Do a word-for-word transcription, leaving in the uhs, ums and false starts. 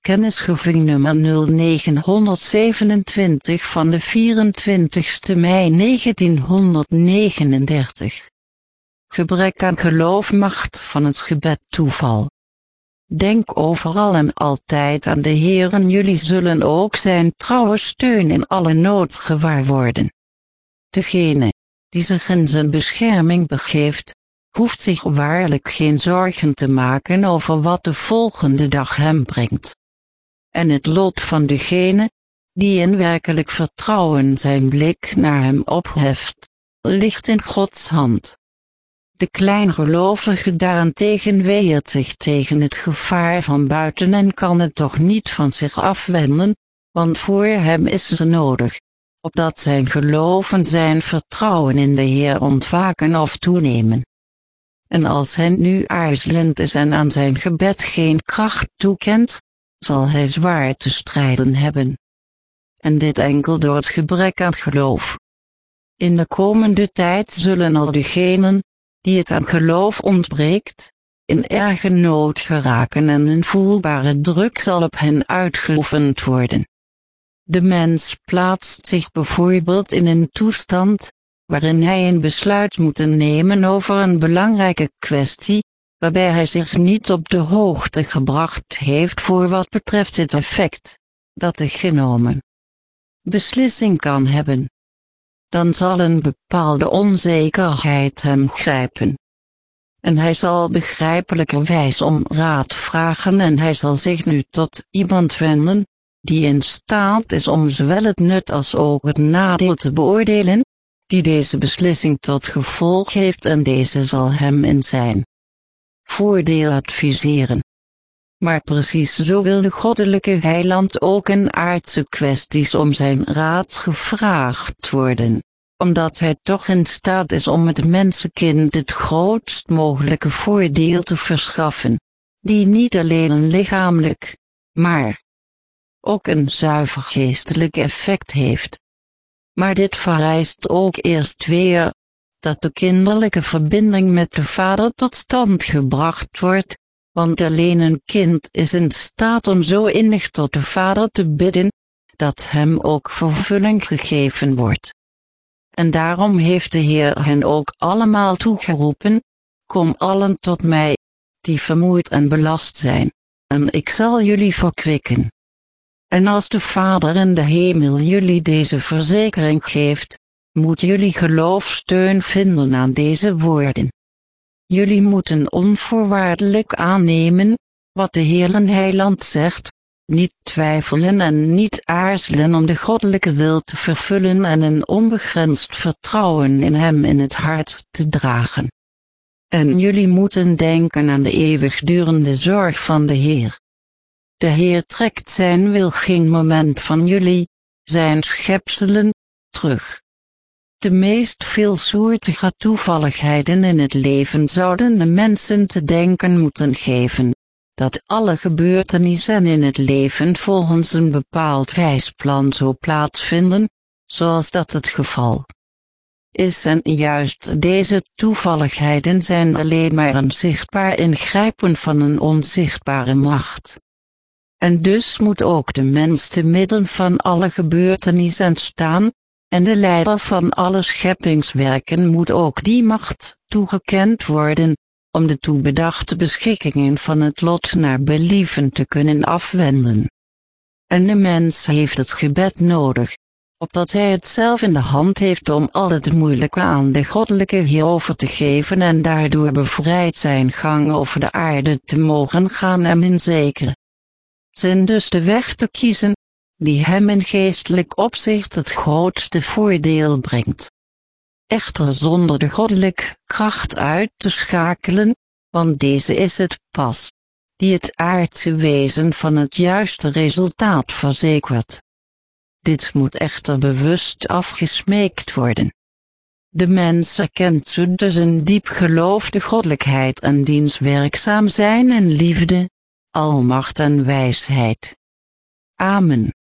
Kennisgeving nummer nul negenhonderdzevenentwintig van de vierentwintigste mei negentienhonderdnegenendertig. Gebrek aan geloof, macht van het gebed, toeval. Denk overal en altijd aan de Heer en jullie zullen ook zijn trouwe steun in alle nood gewaar worden. Degene die zich in zijn bescherming begeeft, hoeft zich waarlijk geen zorgen te maken over wat de volgende dag hem brengt. En het lot van degene die in werkelijk vertrouwen zijn blik naar hem opheft, ligt in Gods hand. De kleingelovige daarentegen weert zich tegen het gevaar van buiten en kan het toch niet van zich afwenden, want voor hem is ze nodig, opdat zijn geloof en zijn vertrouwen in de Heer ontwaken of toenemen. En als hij nu aarzelend is en aan zijn gebed geen kracht toekent, zal hij zwaar te strijden hebben. En dit enkel door het gebrek aan geloof. In de komende tijd zullen al degenen, die het aan geloof ontbreekt, in erge nood geraken en een voelbare druk zal op hen uitgeoefend worden. De mens plaatst zich bijvoorbeeld in een toestand, waarin hij een besluit moet nemen over een belangrijke kwestie, waarbij hij zich niet op de hoogte gebracht heeft voor wat betreft het effect dat de genomen beslissing kan hebben. Dan zal een bepaalde onzekerheid hem grijpen. En hij zal begrijpelijkerwijs om raad vragen en hij zal zich nu tot iemand wenden, die in staat is om zowel het nut als ook het nadeel te beoordelen, die deze beslissing tot gevolg heeft en deze zal hem in zijn voordeel adviseren. Maar precies zo wil de goddelijke heiland ook in aardse kwesties om zijn raad gevraagd worden, omdat hij toch in staat is om het mensenkind het grootst mogelijke voordeel te verschaffen, die niet alleen een lichamelijk, maar ook een zuiver geestelijk effect heeft. Maar dit vereist ook eerst weer dat de kinderlijke verbinding met de Vader tot stand gebracht wordt, want alleen een kind is in staat om zo innig tot de Vader te bidden, dat hem ook vervulling gegeven wordt. En daarom heeft de Heer hen ook allemaal toegeroepen: kom allen tot mij, die vermoeid en belast zijn, en ik zal jullie verkwikken. En als de Vader in de hemel jullie deze verzekering geeft, moet jullie geloof steun vinden aan deze woorden. Jullie moeten onvoorwaardelijk aannemen, wat de Heer en Heiland zegt, niet twijfelen en niet aarzelen om de goddelijke wil te vervullen en een onbegrensd vertrouwen in hem in het hart te dragen. En jullie moeten denken aan de eeuwigdurende zorg van de Heer. De Heer trekt zijn wil geen moment van jullie, zijn schepselen, terug. De meest veelsoortige toevalligheden in het leven zouden de mensen te denken moeten geven, dat alle gebeurtenissen in het leven volgens een bepaald wijsplan zo plaatsvinden, zoals dat het geval is, en juist deze toevalligheden zijn alleen maar een zichtbaar ingrijpen van een onzichtbare macht. En dus moet ook de mens te midden van alle gebeurtenissen staan, en de leider van alle scheppingswerken moet ook die macht toegekend worden, om de toebedachte beschikkingen van het lot naar believen te kunnen afwenden. En de mens heeft het gebed nodig, opdat hij het zelf in de hand heeft om al het moeilijke aan de goddelijke Heer over te geven en daardoor bevrijd zijn gang over de aarde te mogen gaan en in zekere zin dus de weg te kiezen, die hem in geestelijk opzicht het grootste voordeel brengt. Echter zonder de goddelijke kracht uit te schakelen, want deze is het pas, die het aardse wezen van het juiste resultaat verzekert. Dit moet echter bewust afgesmeekt worden. De mens erkent zo dus in diep geloof de goddelijkheid en diens werkzaam zijn in liefde, almacht en wijsheid. Amen.